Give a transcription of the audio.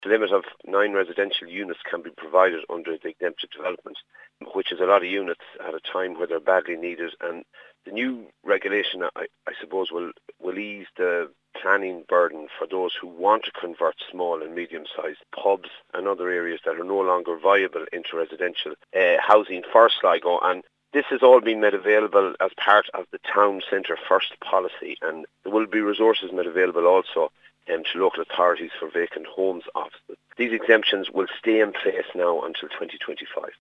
The limit of 9 residential units can be provided under the exempted development, which is a lot of units at a time where they're badly needed. And the new regulation, I suppose, will ease the planning burden for those who want to convert small and medium-sized pubs and other areas that are no longer viable into residential housing for Sligo. And this has all been made available as part of the Town Centre First policy, and there will be resources made available also to local authorities for vacant homes offices. These exemptions will stay in place now until 2025.